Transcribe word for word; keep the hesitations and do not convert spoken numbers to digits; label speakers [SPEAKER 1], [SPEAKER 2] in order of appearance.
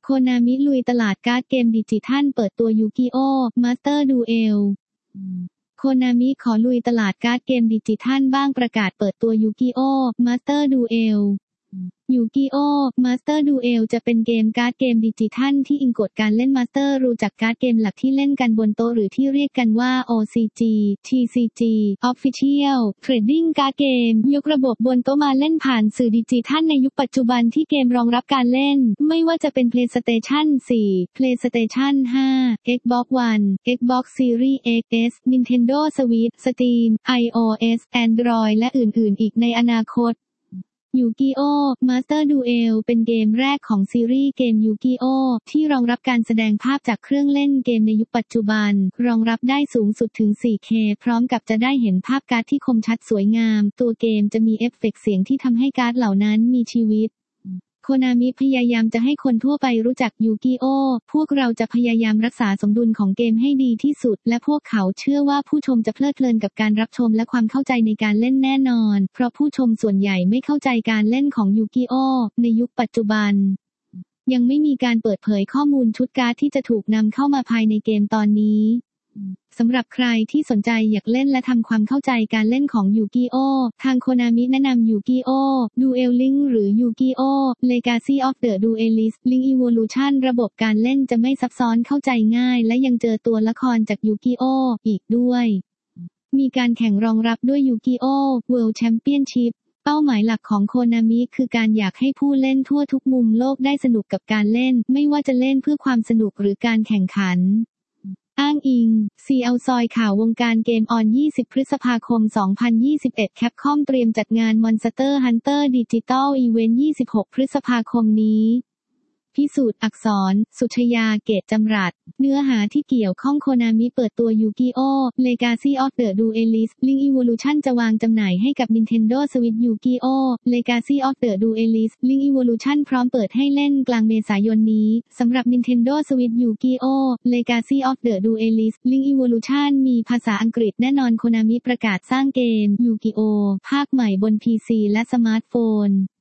[SPEAKER 1] โคนามิลุยตลาดการ์ดเกมดิจิทัลเปิดตัวยูกิโอมาสเตอร์ดูเอลโคนามิขอลุยตลาดการ์ดเกมดิจิทัลบ้างประกาศเปิดตัวยูกิโอมาสเตอร์ดูเอลยูกิโอมาสเตอร์ดูเอลจะเป็นเกมการ์ดเกมดิจิทัลที่อิงกฎการเล่นมาสเตอร์รูจากการ์ดเกมหลักที่เล่นกันบนโต๊ะหรือที่เรียกกันว่า โอ ซี จี ที ซี จี Official Trading Card Game ยกระบบบนโต๊ะมาเล่นผ่านสื่อดิจิทัลในยุคปัจจุบันที่เกมรองรับการเล่นไม่ว่าจะเป็น PlayStation โฟร์ PlayStation ไฟว์ Xbox One Xbox Series เอ็กซ์ เอส Nintendo Switch Steam iOS Android และอื่นๆอีกในอนาคตยูกิโอมาสเตอร์ดูเอลเป็นเกมแรกของซีรีส์เกมยูกิโอที่รองรับการแสดงภาพจากเครื่องเล่นเกมในยุคปัจจุบันรองรับได้สูงสุดถึง โฟร์เค พร้อมกับจะได้เห็นภาพการ์ดที่คมชัดสวยงามตัวเกมจะมีเอฟเฟกต์เสียงที่ทำให้การ์ดเหล่านั้นมีชีวิตโคนามิพยายามจะให้คนทั่วไปรู้จักยูกิโอพวกเราจะพยายามรักษาสมดุลของเกมให้ดีที่สุดและพวกเขาเชื่อว่าผู้ชมจะเพลิดเพลินกับการรับชมและความเข้าใจในการเล่นแน่นอนเพราะผู้ชมส่วนใหญ่ไม่เข้าใจการเล่นของยูกิโอในยุคปัจจุบันยังไม่มีการเปิดเผยข้อมูลชุดการ์ดที่จะถูกนำเข้ามาภายในเกมตอนนี้สำหรับใครที่สนใจอยากเล่นและทำความเข้าใจการเล่นของยูกิโอทางโคนามิแนะนำยูกิโอ Duel Link หรือยูกิโอ Legacy of the Duelist Link Evolution ระบบการเล่นจะไม่ซับซ้อนเข้าใจง่ายและยังเจอตัวละครจากยูกิโออีกด้วยมีการแข่งรองรับด้วยยูกิโอ World Championship เป้าหมายหลักของโคนามิคือการอยากให้ผู้เล่นทั่วทุกมุมโลกได้สนุกกับการเล่นไม่ว่าจะเล่นเพื่อความสนุกหรือการแข่งขันอ้างอิง ซี แอล ซอยข่าววงการเกมออน ยี่สิบ พฤษภาคม สองพันยี่สิบเอ็ด แคปคอมเตรียมจัดงาน Monster Hunter Digital Event ยี่สิบหก พฤษภาคมนี้พิสูจน์อักษรสุชยาเกตจำรัดเนื้อหาที่เกี่ยวข้องโคนามิเปิดตัวยูกิโอ Legacy of the Duelist Link Evolution จะวางจำหน่ายให้กับ Nintendo Switch ยูกิโอ Legacy of the Duelist Link Evolution พร้อมเปิดให้เล่นกลางเมษายนนี้สำหรับ Nintendo Switch ยูกิโอ Legacy of the Duelist Link Evolution มีภาษาอังกฤษแน่นอนโคนามิประกาศสร้างเกมยูกิโอภาคใหม่บน พี ซี และสมาร์ทโฟน